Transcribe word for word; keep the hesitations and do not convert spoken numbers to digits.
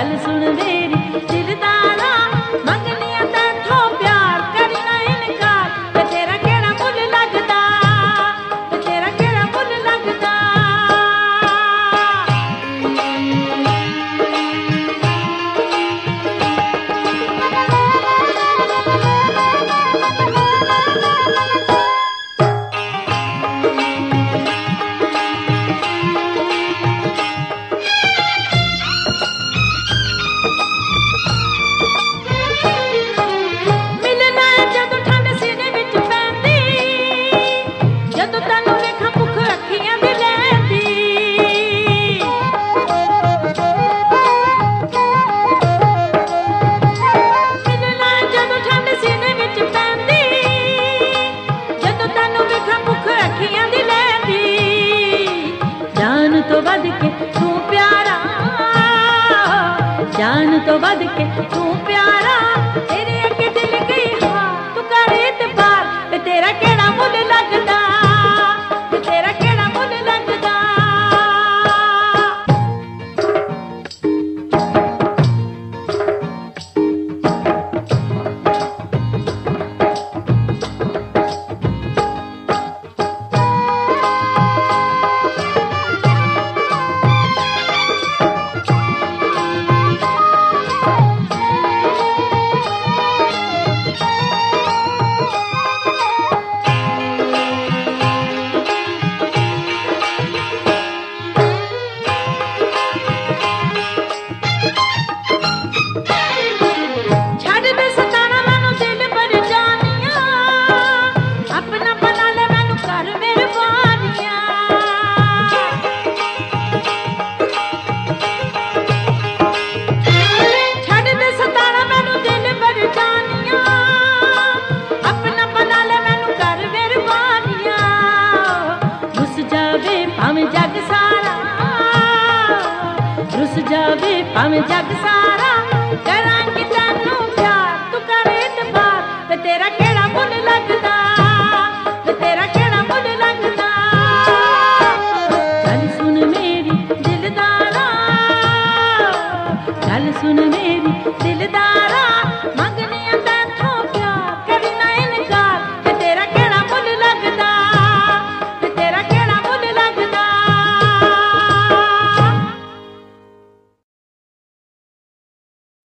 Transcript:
गल सुन मेरी दिलदारा, मंगनिया तैथों प्यार करना इनकार, ते तेरा केड़ा मुल लगदा, ते तेरा केड़ा मुल लगदा। जान तो वध के तू प्यारा, जान तो वध के तू प्यारा, तेरे अगे दिल गई हाँ तू कर इतबार, ते तेरा केड़ा मुल लगदा, ते तेरा केड़ा मुल लगदा। भावें जग सारा, रुस जावे भावें जग सारा, करांगी तैनू प्यार तू कर इतबार, ते तेरा केड़ा मुल लगदा, ते तेरा केड़ा मुल लगदा। गल सुन मेरी दिलदारा, गल सुन मेरी दिलदारा,